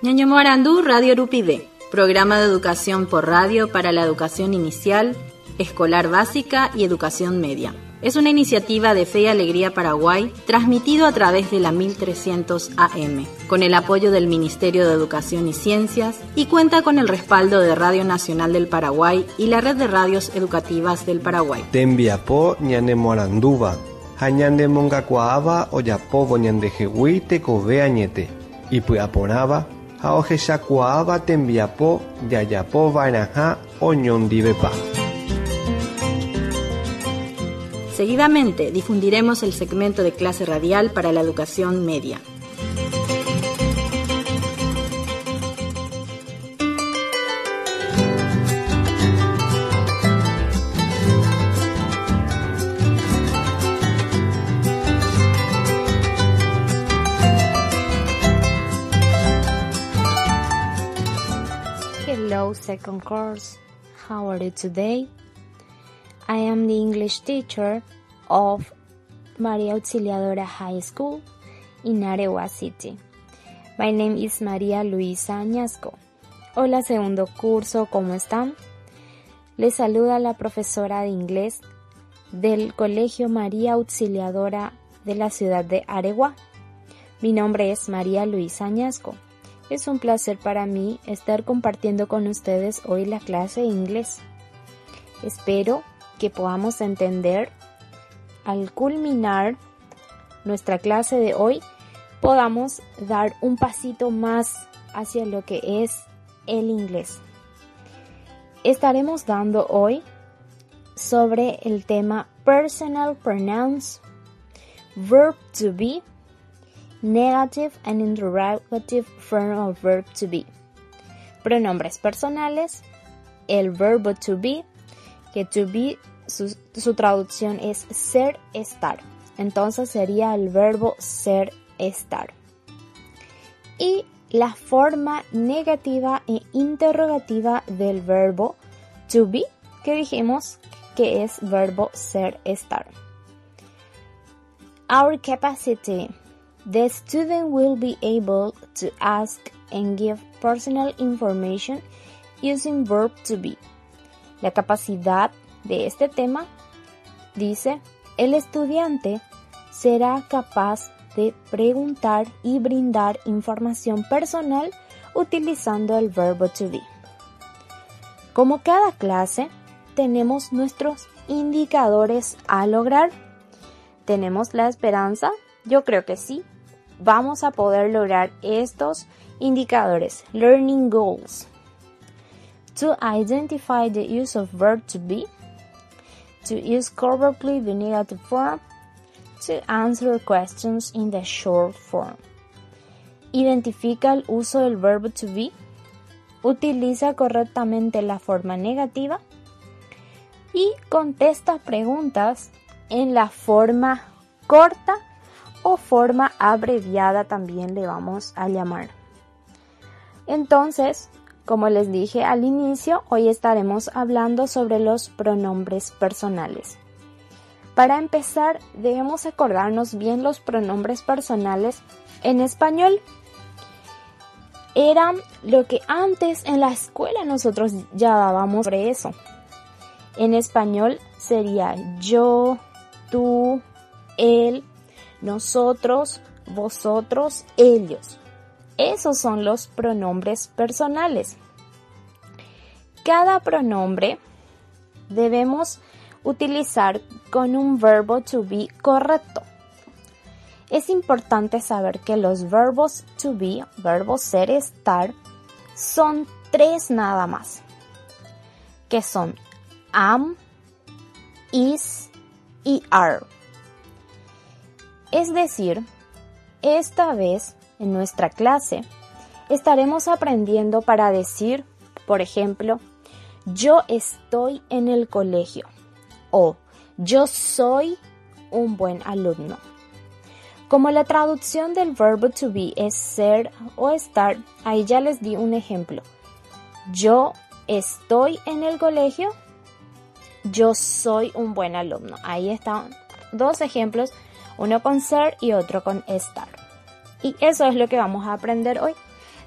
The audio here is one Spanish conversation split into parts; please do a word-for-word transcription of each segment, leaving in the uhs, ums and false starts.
Ñaño Morandú, Radio Rupide, programa de educación por radio para la educación inicial, escolar básica y educación media. Es una iniciativa de Fe y Alegría Paraguay, transmitido a través de la mil trescientos A M, con el apoyo del Ministerio de Educación y Ciencias, y cuenta con el respaldo de Radio Nacional del Paraguay y la Red de Radios Educativas del Paraguay. Tembiapo ñane Moranduba, hañande mongacuaaba oyapobo ñandejehui tekove añete, y puaporaba, haojeshakuaaba tembiapo yayapo vainaja oñondivepa. Seguidamente difundiremos el segmento de clase radial para la educación media. Hello, second course. How are you today? I am the English teacher of Maria Auxiliadora High School in Arewa City. My name is María Luisa Añasco. Hola, segundo curso, ¿cómo están? Les saluda la profesora de inglés del Colegio María Auxiliadora de la ciudad de Arewa. Mi nombre es María Luisa Añasco. Es un placer para mí estar compartiendo con ustedes hoy la clase de inglés. Espero que podamos entender, al culminar nuestra clase de hoy, podamos dar un pasito más hacia lo que es el inglés. Estaremos dando hoy sobre el tema personal pronouns, verb to be, negative and interrogative form of verb to be, pronombres personales, el verbo to be, que to be Su, su traducción es ser, estar. Entonces sería el verbo ser, estar. Y la forma negativa e interrogativa del verbo to be, que dijimos que es verbo ser, estar. Our capacity. The student will be able to ask and give personal information using verb to be. La capacidad de este tema dice, el estudiante será capaz de preguntar y brindar información personal utilizando el verbo to be. Como cada clase, tenemos nuestros indicadores a lograr. ¿Tenemos la esperanza? Yo creo que sí. Vamos a poder lograr estos indicadores. Learning goals. To identify the use of verb to be. To use correctly the negative form. To answer questions in the short form. Identifica el uso del verbo to be. Utiliza correctamente la forma negativa. Y contesta preguntas en la forma corta o forma abreviada, también le vamos a llamar. Entonces, como les dije al inicio, hoy estaremos hablando sobre los pronombres personales. Para empezar, debemos acordarnos bien los pronombres personales en español. Eran lo que antes en la escuela nosotros ya dábamos sobre eso. En español sería yo, tú, él, nosotros, vosotros, ellos. Esos son los pronombres personales. Cada pronombre debemos utilizar con un verbo to be correcto. Es importante saber que los verbos to be, verbos ser, estar, son tres nada más, que son am, is y are. Es decir, esta vez en nuestra clase estaremos aprendiendo para decir, por ejemplo, yo estoy en el colegio o yo soy un buen alumno. Como la traducción del verbo to be es ser o estar, ahí ya les di un ejemplo. Yo estoy en el colegio, yo soy un buen alumno. Ahí están dos ejemplos, uno con ser y otro con estar. Y eso es lo que vamos a aprender hoy.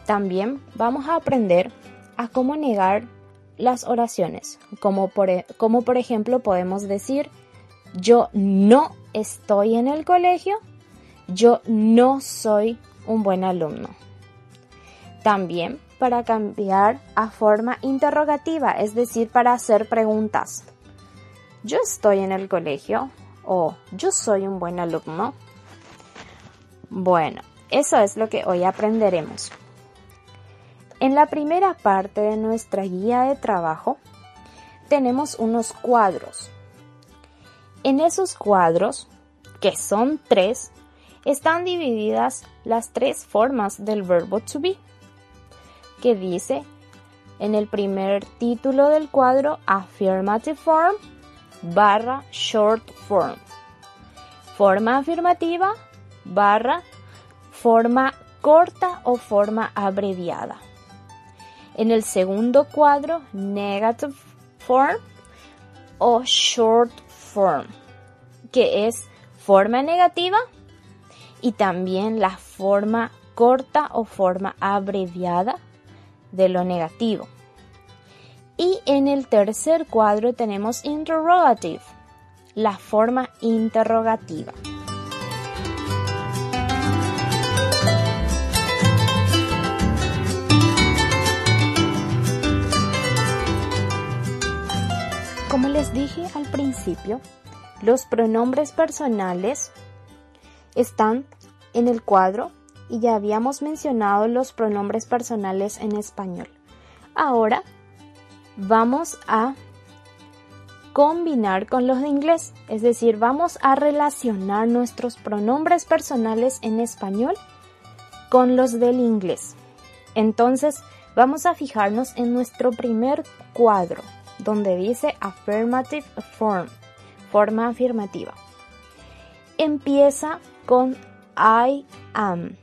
También vamos a aprender a cómo negar las oraciones, como por, como por ejemplo podemos decir: yo no estoy en el colegio, yo no soy un buen alumno. También para cambiar a forma interrogativa, es decir, para hacer preguntas. Yo estoy en el colegio o yo soy un buen alumno. Bueno, eso es lo que hoy aprenderemos. En la primera parte de nuestra guía de trabajo tenemos unos cuadros. En esos cuadros, que son tres, están divididas las tres formas del verbo to be, que dice en el primer título del cuadro affirmative form barra short form, forma afirmativa barra forma corta o forma abreviada. En el segundo cuadro, negative form o short form, que es forma negativa y también la forma corta o forma abreviada de lo negativo. Y en el tercer cuadro tenemos interrogative, la forma interrogativa. Como les dije al principio, los pronombres personales están en el cuadro y ya habíamos mencionado los pronombres personales en español. Ahora vamos a combinar con los de inglés, es decir, vamos a relacionar nuestros pronombres personales en español con los del inglés. Entonces, vamos a fijarnos en nuestro primer cuadro, donde dice affirmative form, forma afirmativa. Empieza con I am.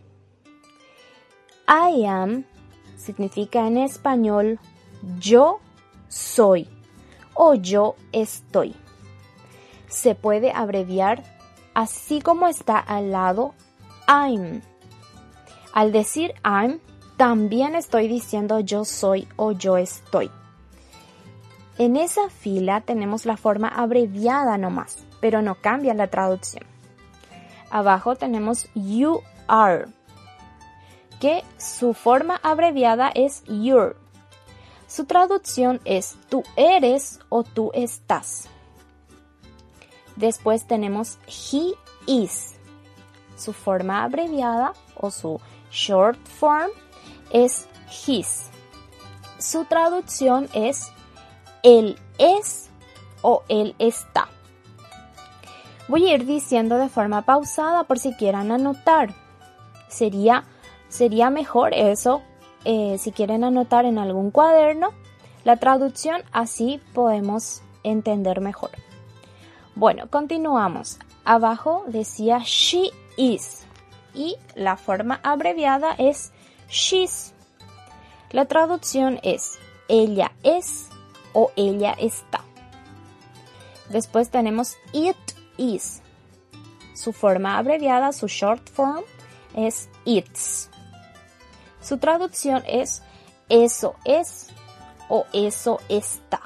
I am significa en español yo soy o yo estoy. Se puede abreviar así como está al lado I'm. Al decir I'm, también estoy diciendo yo soy o yo estoy. En esa fila tenemos la forma abreviada nomás, pero no cambia la traducción. Abajo tenemos you are, que su forma abreviada es you're. Su traducción es tú eres o tú estás. Después tenemos he is. Su forma abreviada o su short form es his. Su traducción es él es o él está. Voy a ir diciendo de forma pausada por si quieran anotar. Sería, sería mejor eso eh, si quieren anotar en algún cuaderno la traducción, así podemos entender mejor. Bueno, continuamos. Abajo decía she is y la forma abreviada es she's. La traducción es ella es o ella está. Después tenemos it is. Su forma abreviada, su short form, es it's. Su traducción es eso es o eso está.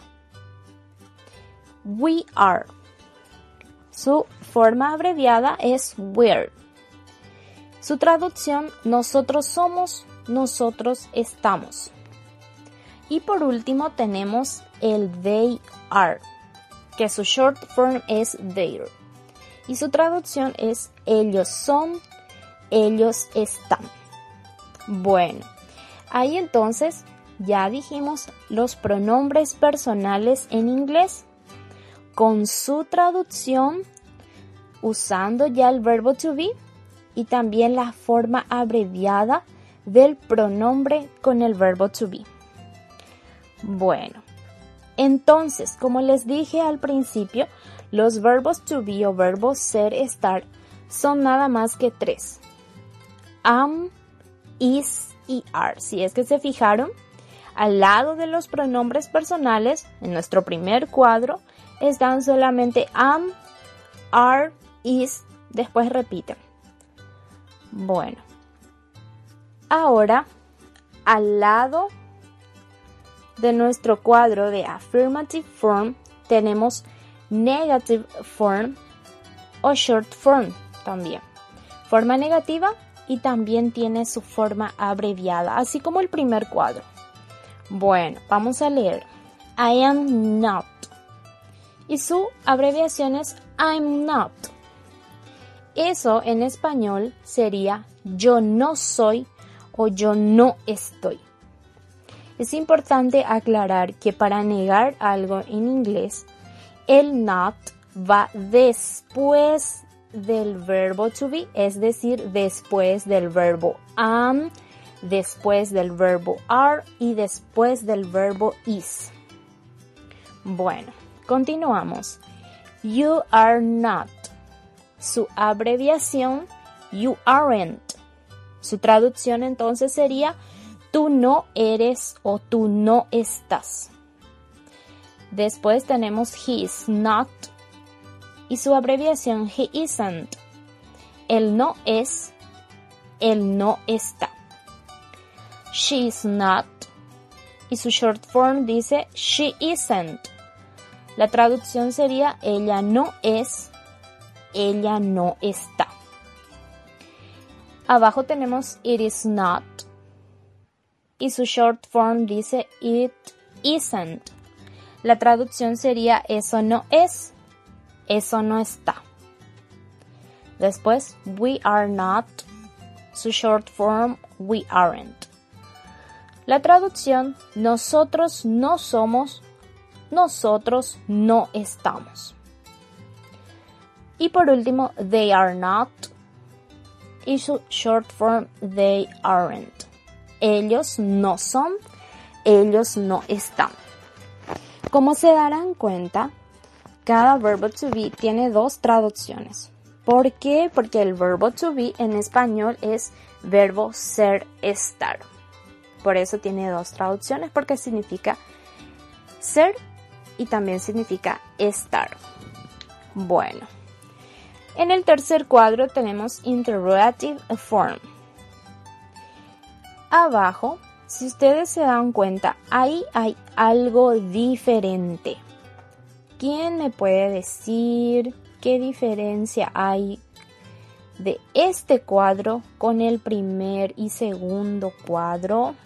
We are. Su forma abreviada es we're. Su traducción, nosotros somos, nosotros estamos. Y por último tenemos el they are, que su short form es their. Y su traducción es ellos son, ellos están. Bueno, ahí entonces ya dijimos los pronombres personales en inglés con su traducción usando ya el verbo to be y también la forma abreviada del pronombre con el verbo to be. Bueno, entonces, como les dije al principio, los verbos to be o verbos ser, estar son nada más que tres. Am, is y are. Si es que se fijaron, al lado de los pronombres personales, en nuestro primer cuadro, están solamente am, are, is, después repiten. Bueno, ahora al lado de nuestro cuadro de affirmative form tenemos negative form o short form también. Forma negativa y también tiene su forma abreviada, así como el primer cuadro. Bueno, vamos a leer. I am not. Y su abreviación es I'm not. Eso en español sería yo no soy o yo no estoy. Es importante aclarar que para negar algo en inglés, el not va después del verbo to be, es decir, después del verbo am, después del verbo are y después del verbo is. Bueno, continuamos. You are not. Su abreviación, you aren't. Su traducción entonces sería tú no eres o tú no estás. Después tenemos he is not y su abreviación he isn't. Él no es, él no está. She is not y su short form dice she isn't. La traducción sería ella no es, ella no está. Abajo tenemos it is not y su short form dice it isn't. La traducción sería eso no es, eso no está. Después we are not, su short form we aren't. La traducción nosotros no somos, nosotros no estamos. Y por último they are not y su short form they aren't. Ellos no son, ellos no están. Como se darán cuenta, cada verbo to be tiene dos traducciones. ¿Por qué? Porque el verbo to be en español es verbo ser, estar. Por eso tiene dos traducciones, porque significa ser y también significa estar. Bueno, en el tercer cuadro tenemos interrogative form. Abajo, si ustedes se dan cuenta, ahí hay algo diferente. ¿Quién me puede decir qué diferencia hay de este cuadro con el primer y segundo cuadro?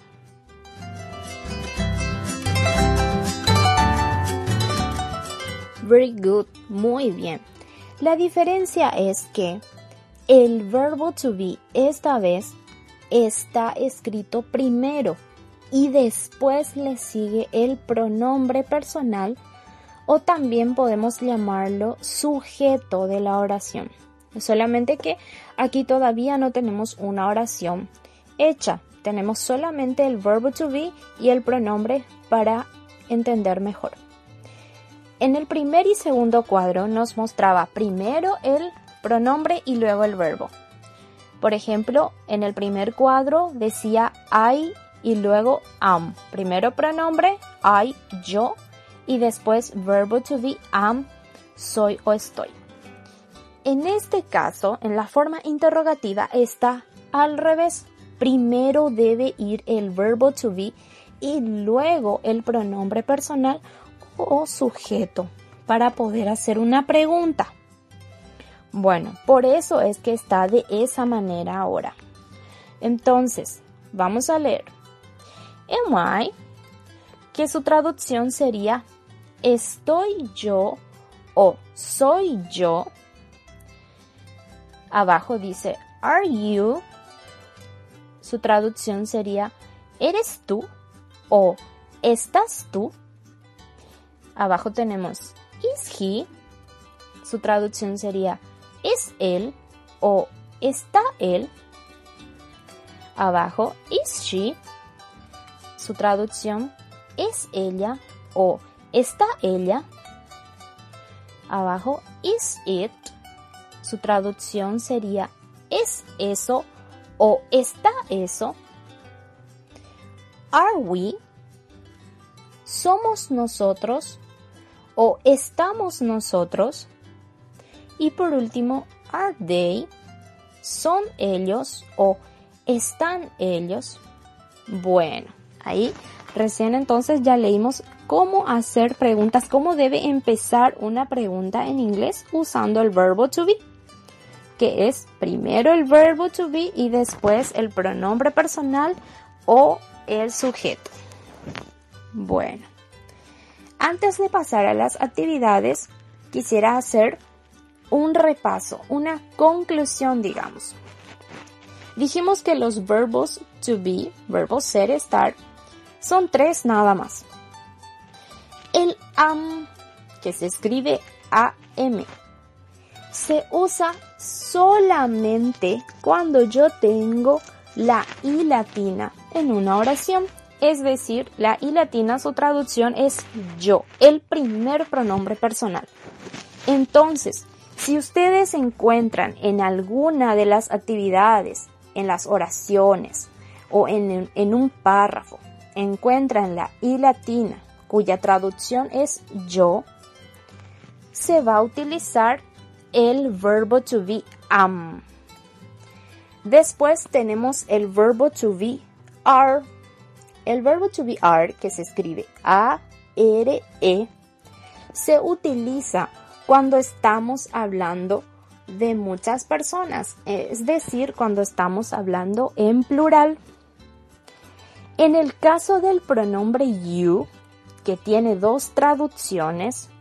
Very good, muy bien. La diferencia es que el verbo to be esta vez está escrito primero y después le sigue el pronombre personal o también podemos llamarlo sujeto de la oración. Solamente que aquí todavía no tenemos una oración hecha. Tenemos solamente el verbo to be y el pronombre para entender mejor. En el primer y segundo cuadro nos mostraba primero el pronombre y luego el verbo. Por ejemplo, en el primer cuadro decía I y luego am. Primero pronombre, I, yo, y después verbo to be, am, soy o estoy. En este caso, en la forma interrogativa está al revés. Primero debe ir el verbo to be y luego el pronombre personal o sujeto para poder hacer una pregunta. Bueno, por eso es que está de esa manera ahora. Entonces, vamos a leer. Am I, que su traducción sería estoy yo o soy yo. Abajo dice are you. Su traducción sería ¿eres tú o estás tú? Abajo tenemos is he. Su traducción sería ¿es él o está él? Abajo is she. Su traducción ¿es ella o está ella? Abajo is it. Su traducción sería ¿es eso o está eso? Are we? ¿Somos nosotros o estamos nosotros? Y por último, are they? ¿Son ellos o están ellos? Bueno, ahí recién entonces ya leímos cómo hacer preguntas, cómo debe empezar una pregunta en inglés usando el verbo to be, que es primero el verbo to be y después el pronombre personal o el sujeto. Bueno, antes de pasar a las actividades, quisiera hacer un repaso, una conclusión, digamos. Dijimos que los verbos to be, verbos ser, estar, son tres nada más. El am, que se escribe A M, se usa solamente cuando yo tengo la I latina en una oración. Es decir, la I latina, su traducción es yo, el primer pronombre personal. Entonces, si ustedes encuentran en alguna de las actividades, en las oraciones o en, en un párrafo, encuentran la I latina, cuya traducción es yo, se va a utilizar el verbo to be am. Después tenemos el verbo to be are. El verbo to be are, que se escribe A R E, se utiliza cuando estamos hablando de muchas personas, es decir, cuando estamos hablando en plural. En el caso del pronombre you, que tiene dos traducciones,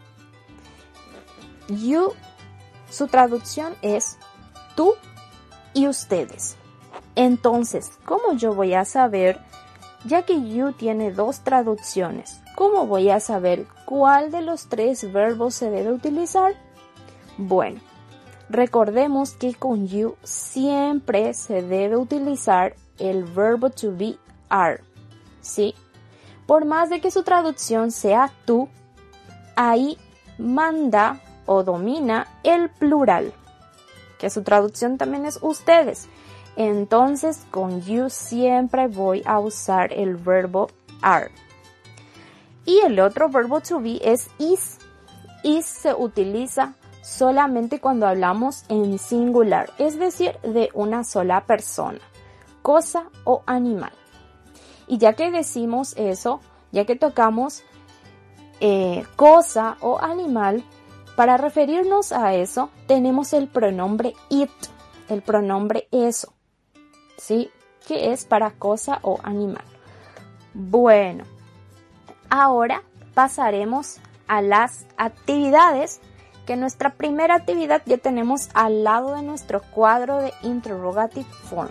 you, su traducción es tú y ustedes. Entonces, ¿cómo yo voy a saber, ya que you tiene dos traducciones, cómo voy a saber cuál de los tres verbos se debe utilizar? Bueno, recordemos que con you siempre se debe utilizar el verbo to be are, ¿sí? Por más de que su traducción sea tú, ahí manda o domina el plural, que su traducción también es ustedes. Entonces, con you siempre voy a usar el verbo are. Y el otro verbo to be es is. Is se utiliza solamente cuando hablamos en singular, es decir, de una sola persona, cosa o animal. Y ya que decimos eso, ya que tocamos eh, cosa o animal, para referirnos a eso tenemos el pronombre it, el pronombre eso, ¿sí? Que es para cosa o animal. Bueno, ahora pasaremos a las actividades, que nuestra primera actividad ya tenemos al lado de nuestro cuadro de interrogative form.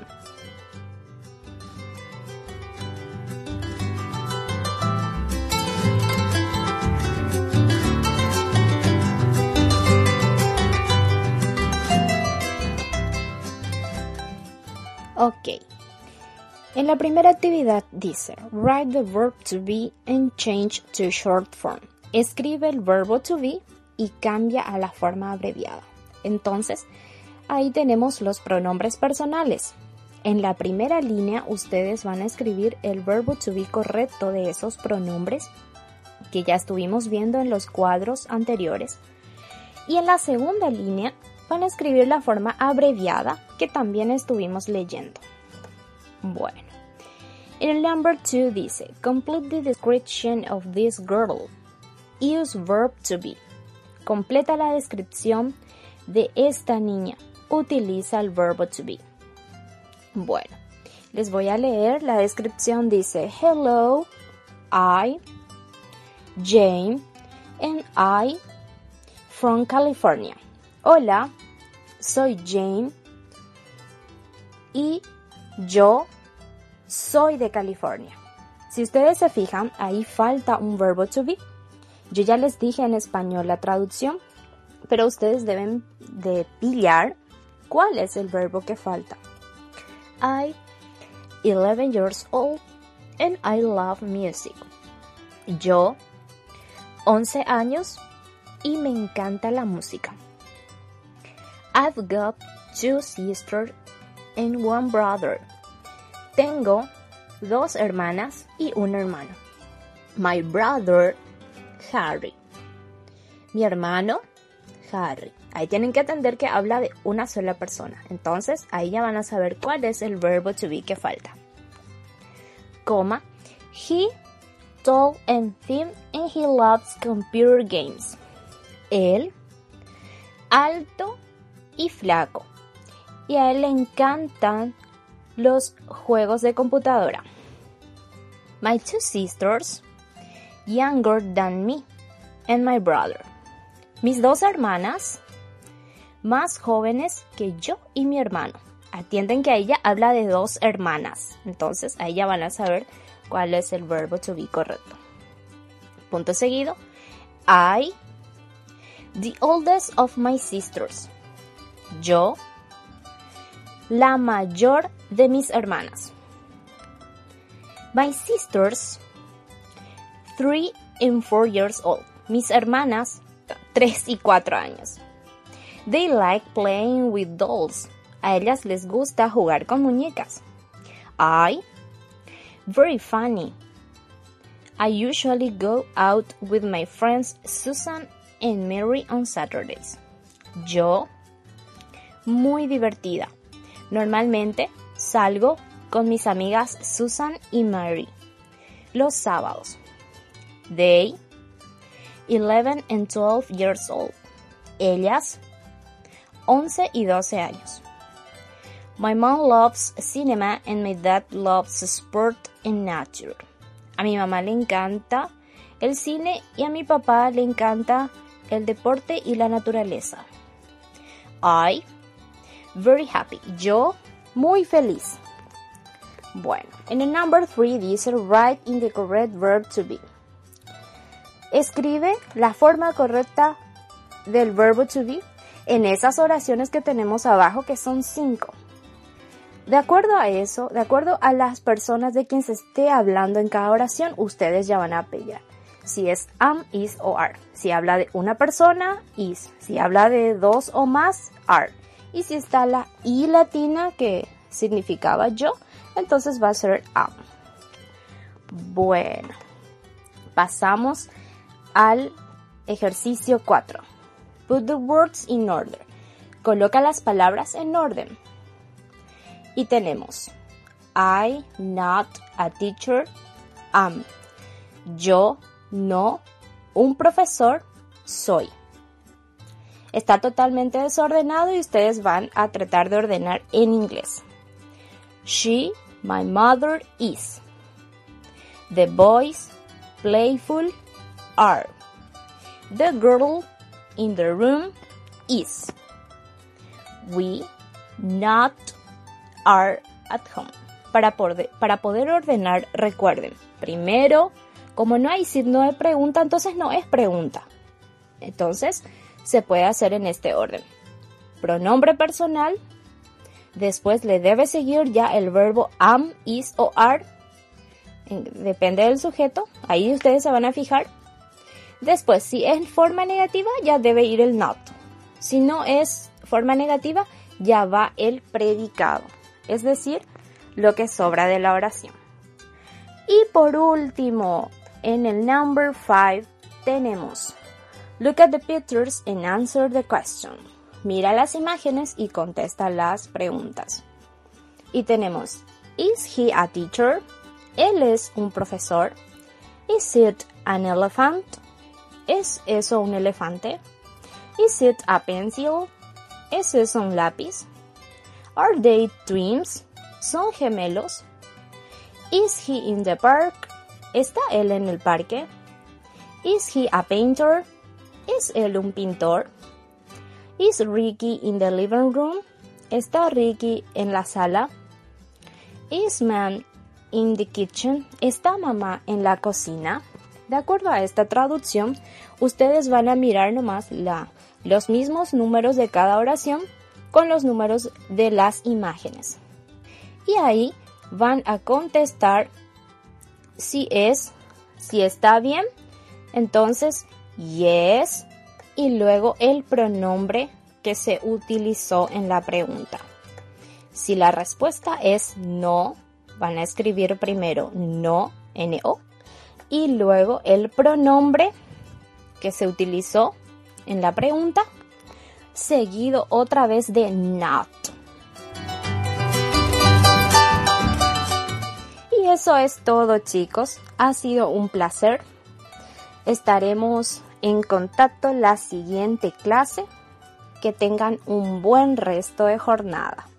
Ok, en la primera actividad dice, write the verb to be and change to short form. Escribe el verbo to be y cambia a la forma abreviada. Entonces, ahí tenemos los pronombres personales. En la primera línea ustedes van a escribir el verbo to be correcto de esos pronombres que ya estuvimos viendo en los cuadros anteriores. Y en la segunda línea van a escribir la forma abreviada que también estuvimos leyendo. Bueno, en el number two dice, complete the description of this girl. Use verb to be. Completa la descripción de esta niña. Utiliza el verbo to be. Bueno, les voy a leer. La descripción dice, hello, I, Jane, and I, from California. Hola, soy Jane y yo soy de California. Si ustedes se fijan, ahí falta un verbo to be. Yo ya les dije en español la traducción, pero ustedes deben de pillar cuál es el verbo que falta. I, eleven years old, and I love music. Yo, once años, y me encanta la música. I've got two sisters and one brother. Tengo dos hermanas y un hermano. My brother, Harry. Mi hermano, Harry. Ahí tienen que entender que habla de una sola persona. Entonces, ahí ya van a saber cuál es el verbo to be que falta. coma, he, tall and thin, and he loves computer games. Él, alto y flaco, y a él le encantan los juegos de computadora. My two sisters, younger than me, and my brother. Mis dos hermanas, más jóvenes que yo y mi hermano. Atienden que ella habla de dos hermanas, entonces ahí ya van a saber cuál es el verbo to be correcto. Punto seguido. I, the oldest of my sisters. Yo, la mayor de mis hermanas. My sisters, three and four years old. Mis hermanas, tres y cuatro años. They like playing with dolls. A ellas les gusta jugar con muñecas. I, very funny. I usually go out with my friends Susan and Mary on Saturdays. Yo, muy divertida. Normalmente salgo con mis amigas Susan y Mary los sábados. They, eleven and twelve years old. Ellas, once y doce años. My mom loves cinema and my dad loves sport and nature. A mi mamá le encanta el cine y a mi papá le encanta el deporte y la naturaleza. I, very happy. Yo, muy feliz. Bueno, en el number three dice write in the correct verb to be. Escribe la forma correcta del verbo to be en esas oraciones que tenemos abajo, que son cinco. De acuerdo a eso, de acuerdo a las personas de quien se esté hablando en cada oración, ustedes ya van a pillar si es am, is o are. Si habla de una persona, is. Si habla de dos o más, are. Y si está la i latina, que significaba yo, entonces va a ser am. Bueno, pasamos al ejercicio cuatro. Put the words in order. Coloca las palabras en orden. Y tenemos I, not, a teacher, am. Yo, no, un profesor, soy. Está totalmente desordenado y ustedes van a tratar de ordenar en inglés. She, my mother, is. The boys, playful, are. The girl in the room, is. We, not, are at home. Para poder, para poder ordenar, recuerden, primero, como no hay signo de pregunta, entonces no es pregunta. Entonces, se puede hacer en este orden. Pronombre personal, después le debe seguir ya el verbo am, is o are, depende del sujeto, ahí ustedes se van a fijar. Después, si es forma negativa, ya debe ir el not. Si no es forma negativa, ya va el predicado, es decir, lo que sobra de la oración. Y por último, en el number five tenemos look at the pictures and answer the question. Mira las imágenes y contesta las preguntas. Y tenemos, is he a teacher? Él es un profesor. Is it an elephant? ¿Es eso un elefante? Is it a pencil? ¿Es eso un lápiz? Are they twins? ¿Son gemelos? Is he in the park? ¿Está él en el parque? Is he a painter? ¿Es él un pintor? Is Ricky in the living room? ¿Está Ricky en la sala? Is Mom in the kitchen? ¿Está mamá en la cocina? De acuerdo a esta traducción, ustedes van a mirar nomás la, los mismos números de cada oración con los números de las imágenes. Y ahí van a contestar si es, si está bien, entonces yes, y luego el pronombre que se utilizó en la pregunta. Si la respuesta es no, van a escribir primero no, no, y luego el pronombre que se utilizó en la pregunta, seguido otra vez de not. Y eso es todo, chicos. Ha sido un placer. Estaremos en contacto la siguiente clase. Que tengan un buen resto de jornada.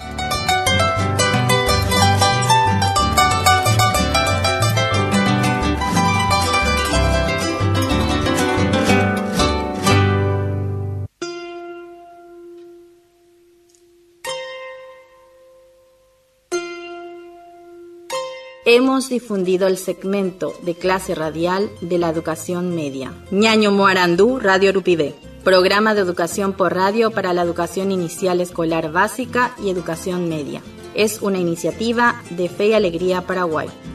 Hemos difundido el segmento de clase radial de la educación media. Ñaño Moarandú, Radio Urupide. Programa de educación por radio para la educación inicial escolar básica y educación media. Es una iniciativa de Fe y Alegría Paraguay.